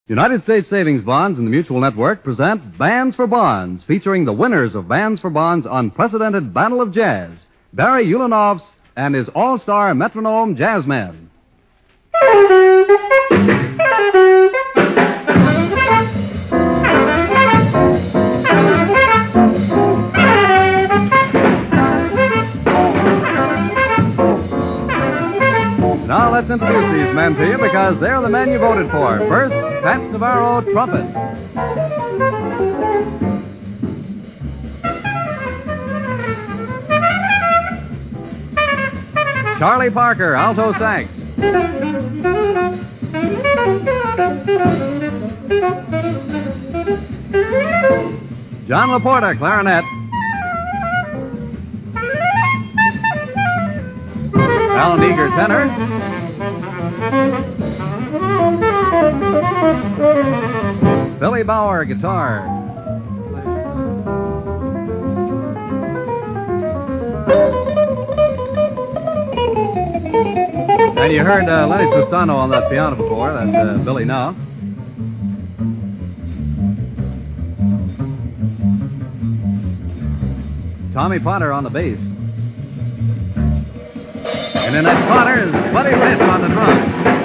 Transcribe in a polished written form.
United States Savings Bonds and the Mutual Network present Bands for Bonds, featuring the winners of Bands for Bonds' unprecedented Battle of Jazz, Barry Ulenovs and his all-star metronome jazzmen. Now let's introduce these men to you because they're the men you voted for. First, Fats Navarro, trumpet. Charlie Parker, alto sax. John Laporta, clarinet. Alan Eager, tenor. Billy Bauer, guitar. And you heard Lenny Tristano on that piano before. That's Billy now. Tommy Potter on the bass. And in that Potter is Buddy Rich on the drums.